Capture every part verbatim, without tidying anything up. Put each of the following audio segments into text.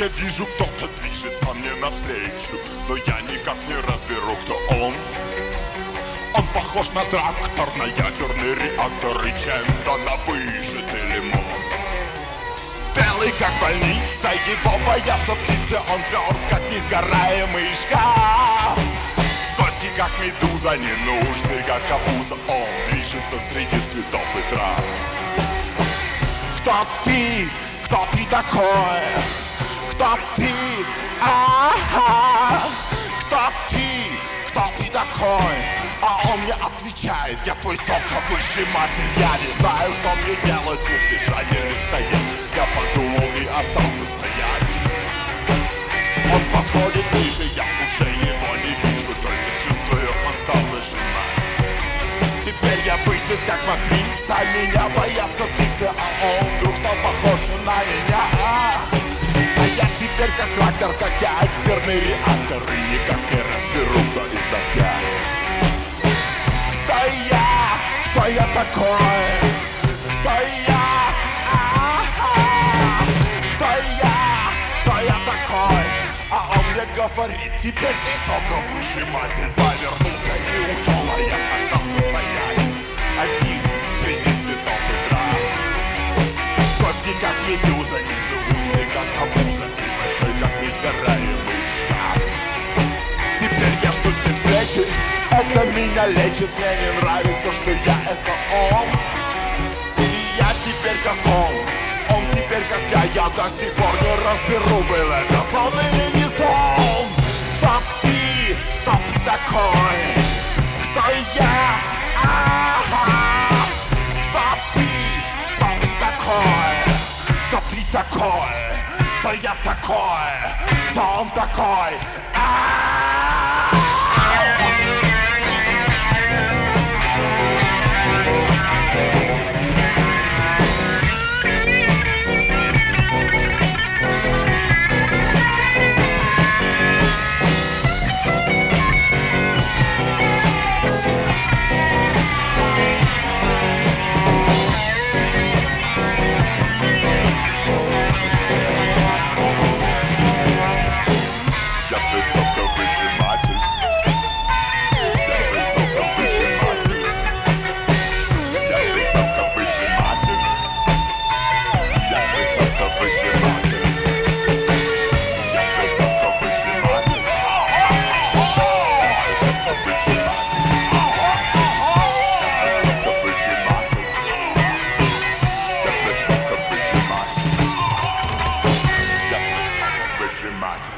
я вижу, кто-то движется мне навстречу, но я никак не разберу, кто он. Он похож на трактор, на ядерный реактор и чем-то на выжатый лимон. Белый как больница, его боятся птицы, он тверд как несгораемый шкаф. Скользкий как медуза, ненужный как обуза, он движется среди цветов и трав. Кто ты? Кто ты такой? Кто ты? А-ха! Кто ты? Кто ты такой? А он мне отвечает: я твой соковыжиматель. Я не знаю, что мне делать, убежать или стоять. Я подумал и остался стоять. Он подходит ближе, я уже его не вижу, только чувствую, он стал выжимать. Теперь я высит как матрица, меня боятся птицы, а он вдруг стал похож на меня. А я теперь как трактор, как ядерный реактор, и никак не разберу, кто из нас я. Кто я? Кто я такой? Кто я? А-ха! Кто я? Кто я такой? А он мне говорит: теперь ты соковыжиматель. Повернулся и ушел, а я остался стоять один среди цветов и трав. Скользкий как медуза, ненужный как обуза, и большой как несгораемый шкаф. Теперь я жду с ним встречи, это меня лечит. Мне не нравится, что я это он. И я теперь как он, он теперь как я. Я до сих пор не разберу, был это сон или не сон. Кто ты? Кто ты такой? Кто я? А-ха! Кто ты? Кто ты такой? Кто ты такой? Кто я такой? Кто он такой? А-а-а!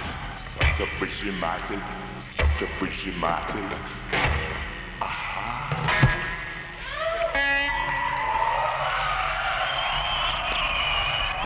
Соковыжиматель, соковыжиматель. Ага.